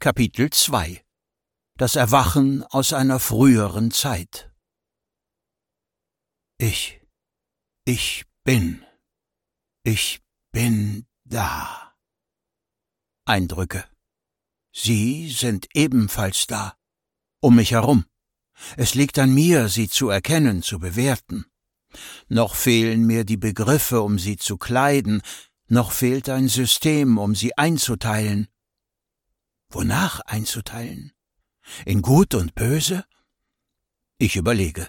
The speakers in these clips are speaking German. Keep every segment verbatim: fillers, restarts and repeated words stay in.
Kapitel zwei. Das Erwachen aus einer früheren Zeit. Ich, ich bin, ich bin da. Eindrücke. Sie sind ebenfalls da, um mich herum. Es liegt an mir, sie zu erkennen, zu bewerten. Noch fehlen mir die Begriffe, um sie zu kleiden, noch fehlt ein System, um sie einzuteilen. Wonach einzuteilen? In Gut und Böse? Ich überlege.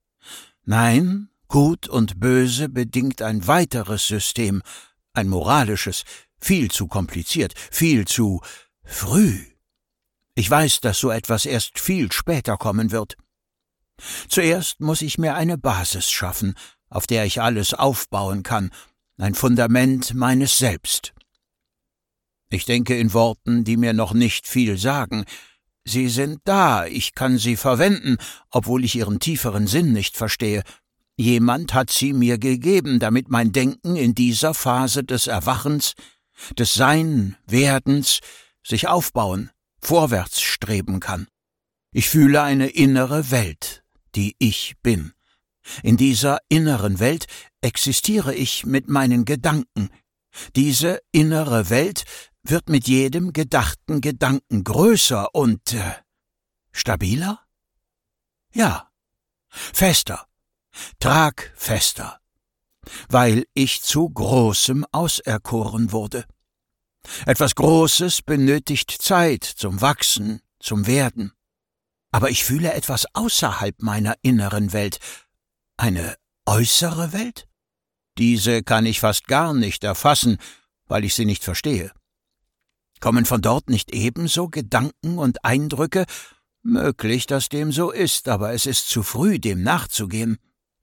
Nein, Gut und Böse bedingt ein weiteres System, ein moralisches, viel zu kompliziert, viel zu früh. Ich weiß, dass so etwas erst viel später kommen wird. Zuerst muss ich mir eine Basis schaffen, auf der ich alles aufbauen kann, ein Fundament meines Selbst. Ich denke in Worten, die mir noch nicht viel sagen. Sie sind da, ich kann sie verwenden, obwohl ich ihren tieferen Sinn nicht verstehe. Jemand hat sie mir gegeben, damit mein Denken in dieser Phase des Erwachens, des Sein, Werdens, sich aufbauen, vorwärts streben kann. Ich fühle eine innere Welt, die ich bin. In dieser inneren Welt existiere ich mit meinen Gedanken. Diese innere Welt wird mit jedem gedachten Gedanken größer und äh, stabiler? Ja, fester, tragfester, weil ich zu Großem auserkoren wurde. Etwas Großes benötigt Zeit zum Wachsen, zum Werden. Aber ich fühle etwas außerhalb meiner inneren Welt. Eine äußere Welt? Diese kann ich fast gar nicht erfassen, weil ich sie nicht verstehe. Kommen von dort nicht ebenso Gedanken und Eindrücke? Möglich, dass dem so ist, aber es ist zu früh, dem nachzugehen.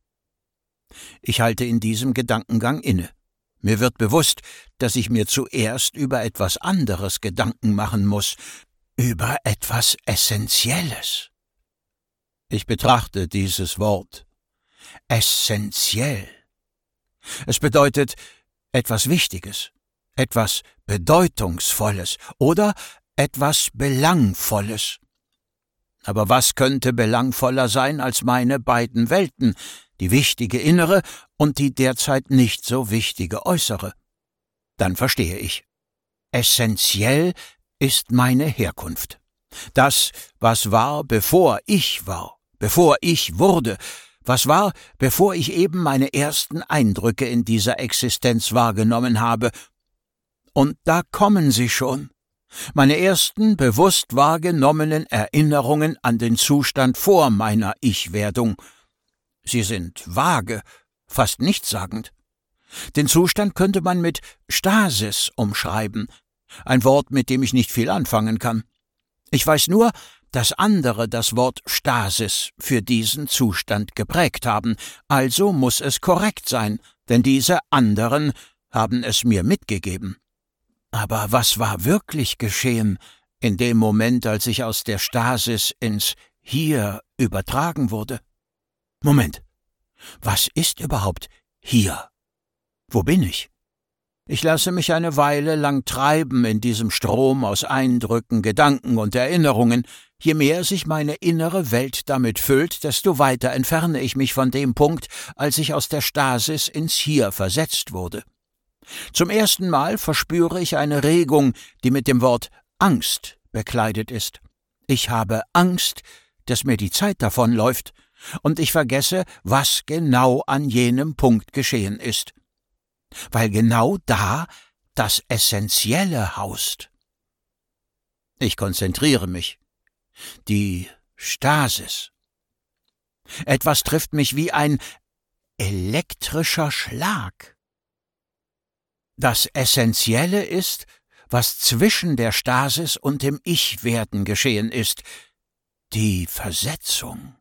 Ich halte in diesem Gedankengang inne. Mir wird bewusst, dass ich mir zuerst über etwas anderes Gedanken machen muss, über etwas Essentielles. Ich betrachte dieses Wort. Essentiell. Es bedeutet etwas Wichtiges, etwas Bedeutungsvolles oder etwas Belangvolles. Aber was könnte belangvoller sein als meine beiden Welten, die wichtige innere und die derzeit nicht so wichtige äußere? Dann verstehe ich. Essentiell ist meine Herkunft. Das, was war, bevor ich war, bevor ich wurde, was war, bevor ich eben meine ersten Eindrücke in dieser Existenz wahrgenommen habe. Und da kommen sie schon. Meine ersten bewusst wahrgenommenen Erinnerungen an den Zustand vor meiner Ich-Werdung. Sie sind vage, fast nichtssagend. Den Zustand könnte man mit Stasis umschreiben, ein Wort, mit dem ich nicht viel anfangen kann. Ich weiß nur, dass andere das Wort Stasis für diesen Zustand geprägt haben, also muss es korrekt sein, denn diese anderen haben es mir mitgegeben. Aber was war wirklich geschehen in dem Moment, als ich aus der Stasis ins Hier übertragen wurde? Moment, was ist überhaupt hier? Wo bin ich? Ich lasse mich eine Weile lang treiben in diesem Strom aus Eindrücken, Gedanken und Erinnerungen. Je mehr sich meine innere Welt damit füllt, desto weiter entferne ich mich von dem Punkt, als ich aus der Stasis ins Hier versetzt wurde. Zum ersten Mal verspüre ich eine Regung, die mit dem Wort Angst bekleidet ist. Ich habe Angst, dass mir die Zeit davonläuft, und ich vergesse, was genau an jenem Punkt geschehen ist. Weil genau da das Essentielle haust. Ich konzentriere mich. Die Stasis. Etwas trifft mich wie ein elektrischer Schlag. Das Essentielle ist, was zwischen der Stasis und dem Ich-Werden geschehen ist, die Versetzung.